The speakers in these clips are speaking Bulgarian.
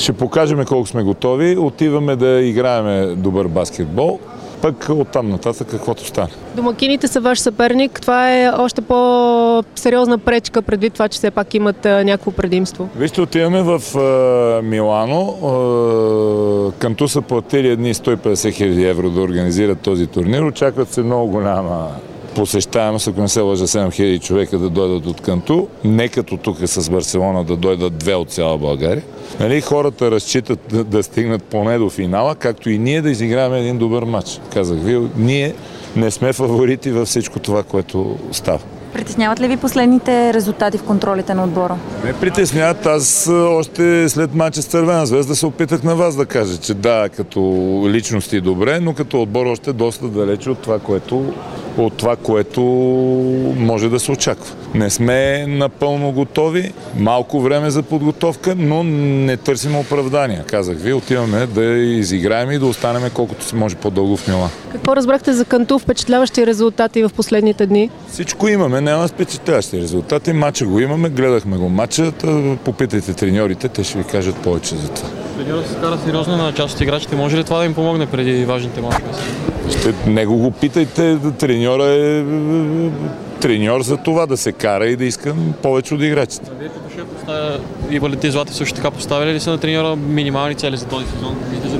Ще покажем колко сме готови. Отиваме да играем добър баскетбол. Пък оттам нататък каквото стане. Домакините са ваш съперник. Това е още по-сериозна пречка предвид това, че все пак имат някакво предимство. Вижте, отиваме в Милано. Канту са платили едни 150 000 евро да организират този турнир. Очакват се много голяма посещаемост, ако не се лъжа, 7000 човека да дойдат от Канту. Не като тук с Барселона да дойдат 2 от цяла България. Хората разчитат да стигнат поне до финала, както и ние да изиграем един добър матч. Казах ви, ние не сме фаворити във всичко това, което става. Притесняват ли ви последните резултати в контролите на отбора? Не притесняват. Аз още след мача с Цървена звезда се опитах на вас да кажа, че да, като личности добре, но като отбор още доста далече от това, което може да се очаква. Не сме напълно готови, малко време за подготовка, но не търсим оправдания. Казах ви, отиваме да изиграем и да останем колкото се може по-дълго в Милан. Какво разбрахте за Канту? Впечатляващи резултати в последните дни? Всичко имаме, няма впечатляващи резултати. Мача го имаме, гледахме го мача. Попитайте треньорите, те ще ви кажат повече за това. Треньорът се кара сериозно на част от играчите. Може ли това да им помогне преди важните мачове? Него го питайте. Треньора е треньор за това да се кара и да иска повече от играчите. Вие като шеф и Валентин Златев също така поставили ли са на треньора минимални цели за този сезон?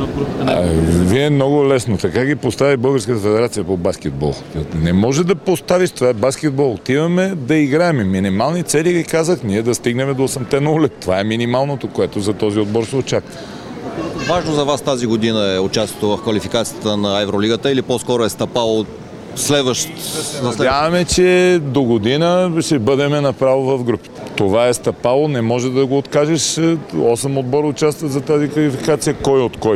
Вие много лесно. Така ги постави Българската федерация по баскетбол. Не може да поставиш това е баскетбол. Отиваме да играем. Минимални цели ги казах ние да стигнем до 8-те на улет. Това е минималното, което за този отбор се очаква. Важно за вас тази година е участието в квалификацията на Евролигата или по-скоро е стъпало следващ? Надяваме, че до година ще бъдем направо в групите. Това е стъпало, не може да го откажеш. 8 отбора участват за тази квалификация. Кой от кой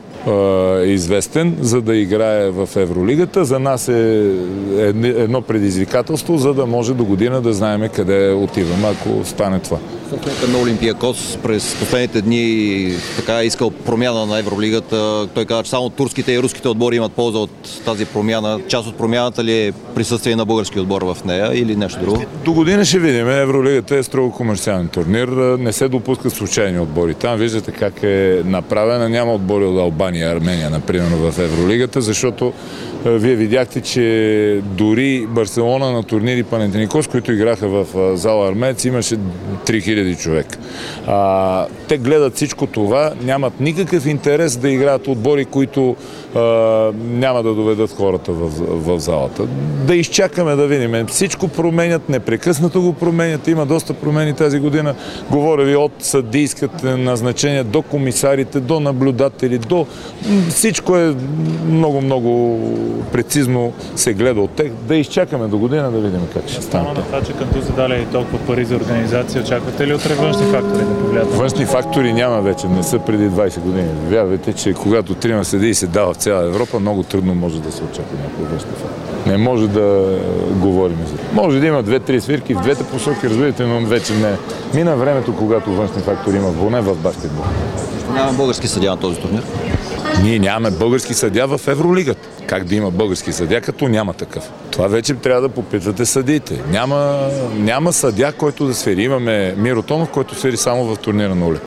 по-известен, за да играе в Евролигата. За нас е едно предизвикателство, за да може до година да знаем къде отиваме, ако стане това. На Олимпиакос през последните дни така искал промяна на Евролигата. Той каза, че само турските и руските отбори имат полза от тази промяна. Част от промяната ли е присъствие на български отбор в нея или нещо друго? До година ще видим. Евролигата е строго комерциален турнир. Не се допускат случайни отбори. Там виждате как е направена. Няма отбори от Албания и Армения, например, в Евролигата, защото вие видяхте, че дори Барселона на турнири Панатиникос, които играха в зала Армеец, имаше 3000 човека. Те гледат всичко това, нямат никакъв интерес да играят отбори, които няма да доведат хората в залата. Да изчакаме да видим. Всичко променят, непрекъснато го променят. Има доста промени тази година. Говоря ви от съдийските назначения до комисарите, до наблюдатели, до всичко е много прецизно се гледа от тях. Да изчакаме до година да видим как ще стане. Само на това, че Канту са дали толкова пари за организация, очаквате ли утре външни фактори да повлият? Външни фактори няма вече, не са преди 20 години. Вярвайте, че когато трима съдии се дава в цяла Европа, много трудно може да се очаква някакви външни фактори. Не може да говорим за това. Може да има 2-3 свирки в двете посоки, разбирате, но вече не. Мина времето, когато външни фактори има, поне в баскетбол. Няма български съдия на този турнир? Ние нямаме български съдия в Евролигата. Как да има български съдия, като няма такъв? Това вече трябва да попитате съдиите. Няма съдия, който да свири. Имаме Миро Тонов, който свири само в турнира на улет.